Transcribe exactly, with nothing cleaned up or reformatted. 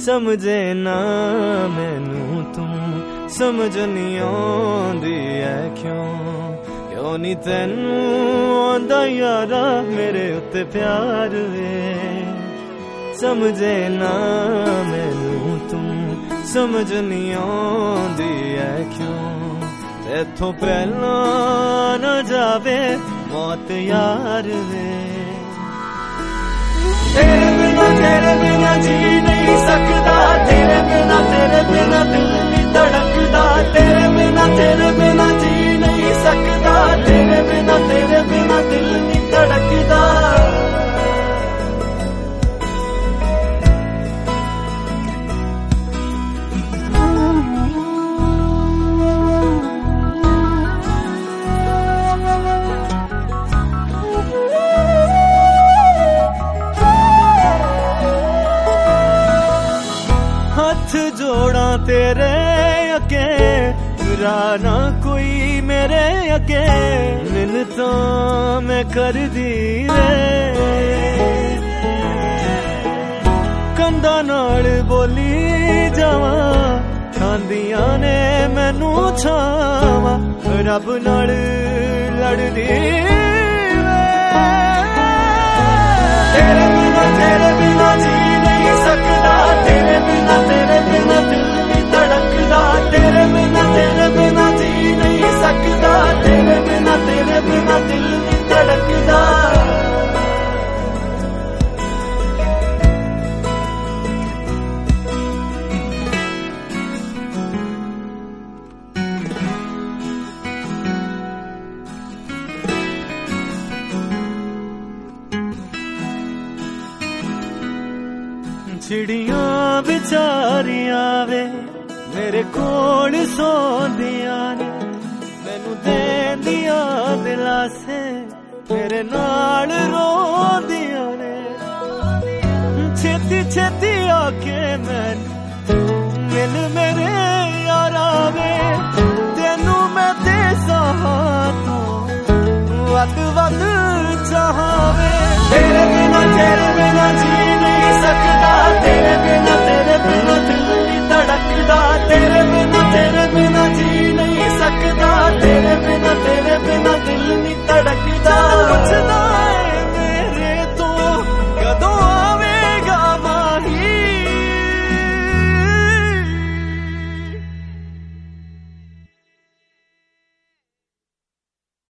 समझे ना मैनू तू समझ नहीं आंदी है क्यों क्यों नहीं तैनू आंदा यारा मेरे उत्ते प्यार वे समझे ना मैनू तू समझ नहीं आंदी है क्यों इथों पहला न जावे मौत यार वे तेरे बिना तेरे बिना जी नहीं सकता तेरे बिना तेरे बिना दिल नहीं धड़कता तेरे बिना तेरे बिना जी नहीं सकता तेरे बिना तेरे बिना दिल नहीं धड़कता हाथ जोड़ा तेरे अगे ना कोई मेरे अगे मिन्नता मैं कर दी रे कंधा नाल बोली जावा खांदिया ने मैनू छावा रब नाल लड़दी तेरे बिना तेरे बिना जी नहीं सकता तेरे बिना तेरे बिना दिल नहीं धड़कता तेरे बिना तेरे बिना जी नहीं सकता तेरे बिना तेरे बिना दिल नहीं धड़कता चिड़ियां बेचारियां वे मेरे कोल सोंदियां ने मैनू देंदियां दिलासे मेरे नाल रोंदियां ने छेती छेती आके मैनू मिल मेरे यारा वे तेनू मैं देसां तू वद वद चाहावे तेरे बिना तेरे बिना जी नहीं सकता तेरे बिना तेरे बिना दिल नहीं धड़कता तेरे बिना तेरे बिना जी नहीं सकता तेरे बिना तेरे बिना दिल नहीं धड़कता